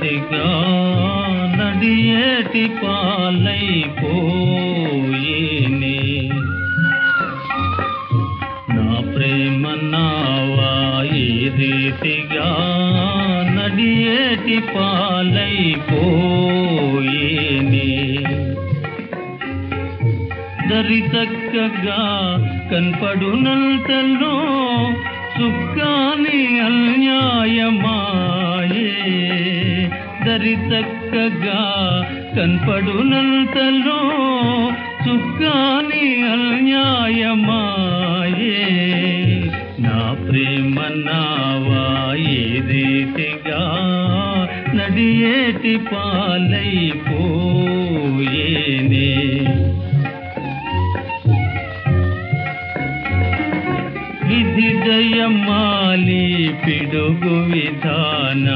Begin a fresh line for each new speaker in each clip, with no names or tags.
రీతిగా నడియేటి పాలైపోయేనే నా ప్రేమ నావా ఈ రీతిగా నడియేటి పాలైపోయేనే దరి చక్కగా కనపడునంతలో సుఖాని అన్యాయమాయే దరి చక్కగా కనపడునంతలో సుఖాని అన్యాయమాయే నా ప్రేమ నావా ఈ రీతిగా నడియేటి పాలైపోయేనే విధి దయమాలి పిడుగు విధాన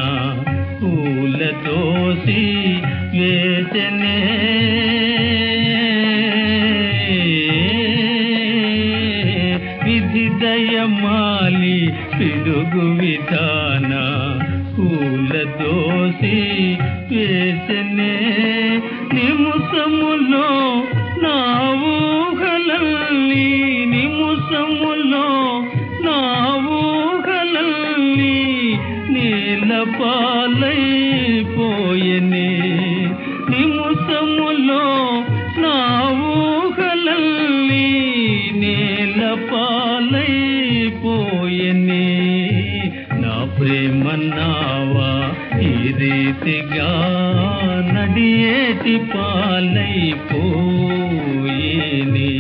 పూలతోసి వేసనే విధి దయమాలి పిడుగు విధాన పూలతోసి వేసనే నిముసములో నా ఊహలన్నీ నిముసములో నా ఊహలన్నీ నీలపాలైపోయెనే నిముసములో నా ఊహలన్నీ నీలపాలైపోయెనే నా ప్రేమ నావా ఈ రీతిగా నడియేటి పాలైపోయేనే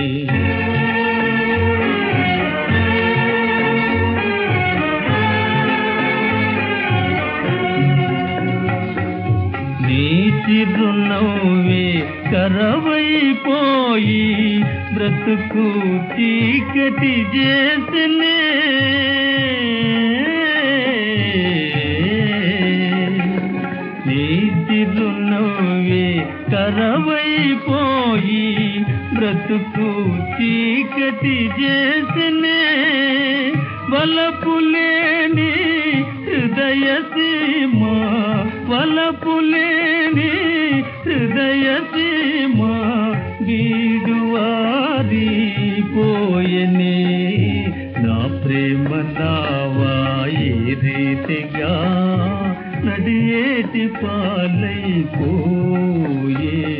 నీ చిరునవ్వే కరవైపోయి బ్రతుకు చీకటి చేసనే నీ చిరునవ్వే కరవైపోయి బ్రతుకు చీకటి చేసనే వలపులేని హృదయ సీమ వలపులేని హృదయ సీమ గీడువారిపోయెనే నా ప్రేమ నావా ఈ రీతిగా నడియేటి పాలైపోయే